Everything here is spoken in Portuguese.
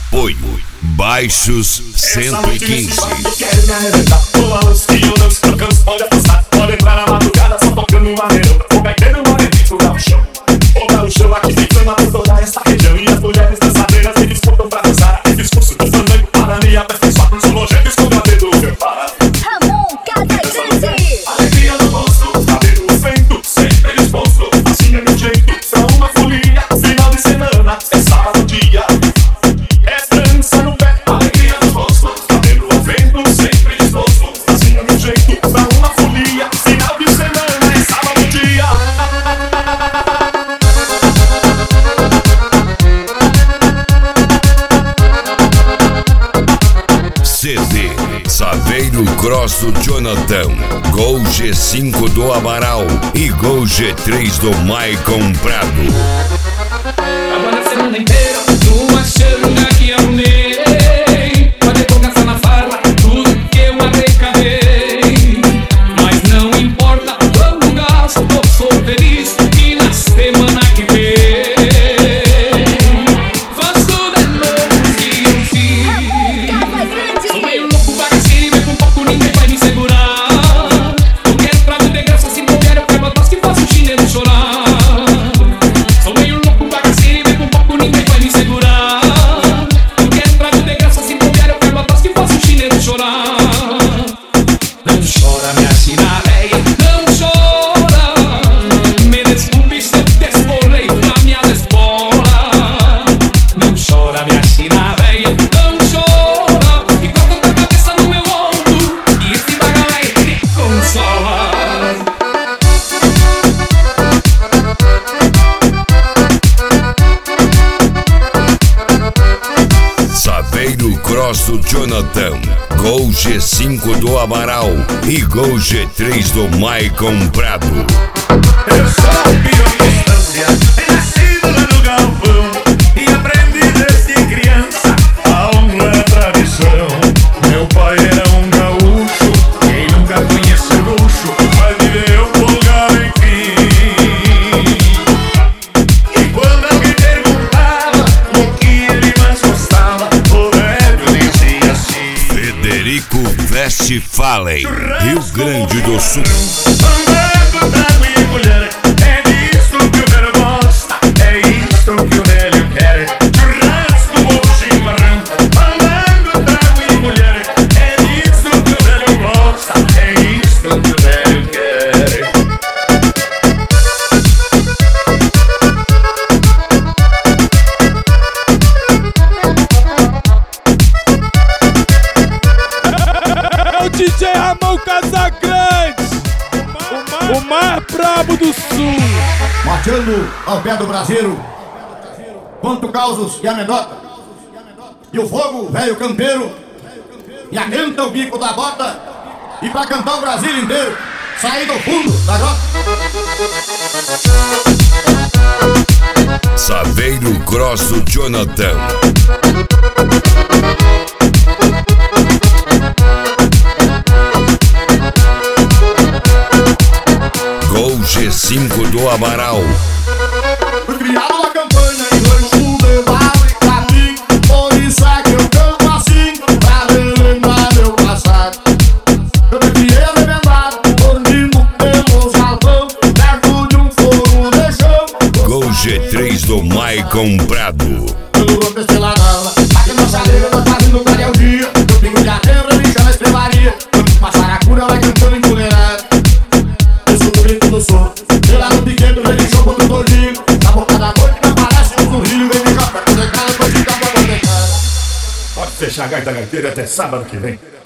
Apoio Baixos 115. Quero me arrebentar, pula luz que eu não descanso. Pode apostar, pode entrar na madrugada só tocando uma redonda. Vou pegando uma revista no chão. Vou dar o chão aqui, ficando por toda esta região. E as mulheres dançadeiras se disputam pra dançar. Esse discurso do fandango para me aperfeiçoar. Sou nojento, escondo a dedo, meu para. Ramon Cavalcante. Alegria no rosto, cabelo no vento, sempre disposto. Assim é meu jeito, pra uma folia. Final de semana, é sábado dia. CD Saveiro Cross do Jonathan, Gol G5 do Amaral e Gol G3 do Maicon Prado. Agora a semana inteira, uma xanga que arrumei. Pode colocar na farra tudo que eu arrecadei. Mas não importa quanto gasto, eu sou feliz. E na semana que vem faço tudo de novo que eu fiz. Sou meio louco, bagaceiro, mas com pouco ninguém vai me segurar. Eu quero trago de graça, se não quero, eu quero botar que faço o chinelo chorar. Sou meio louco, bagaceiro, mas com pouco ninguém vai me segurar. Eu quero trago de graça, se não quero, eu quero botar que faço o chinelo chorar. Não chora, minha sina véia, não chora. Me desculpe se eu desfolei pra minha espola. Não chora, minha sina véia, não chora. E coloca a cabeça no meu ombro e esse bagalai te consola. Saveiro Cross do Jonathan, Gol G5 do Amaral e Gol G3 do Maicon Prado. Eu sou o peão de distância, nascido lá no galpão e aprendi desde criança, a honra é a tradição. Meu pai era um gaúcho, quem nunca conheceu luxo, vai viver o lugar enfim. E quando alguém perguntava o que ele mais gostava, o velho dizia assim: Federico Westphalen, Rio Grande do Sul. Andando, trago e mulher, é disso que o velho gosta, é isso que o velho quer. Churrasco ou chimarrão, andando, trago e mulher, é disso que o velho gosta, é isso que o velho quer. É o DJ Ramon Casagrande, o mais brabo do sul. Marchando ao pé do braseiro, quanto causos e anedota, e o fogo, velho campeiro, e aganta o bico da bota, e pra cantar o Brasil inteiro, sair do fundo da grota. Saveiro Cross do Jonathan, Gol G5 do Amaral. Fui criado na campanha em rancho, levado e capim, por isso é que eu canto assim, pra relembrar meu passado. Eu me criei arrebentado, dormindo pelo salão, perto de um fogo de chão. Gol G3 do Maicon Prado. Pelo roupa pela nala, aqui na chaleira tá fazendo clarear o dia. Eu pingo de aterro, ele chama a estrebaria. Uma saracura vai cantando empoleirada. Eu sou do grito do som, sei lá no piqueto, ele show contra o gordinho. Na boca da noite não aparece um sorriso, vem me jogar pra poder cara, depois de dar pra poder cara. Pode fechar a gaita gaiteira até sábado que vem.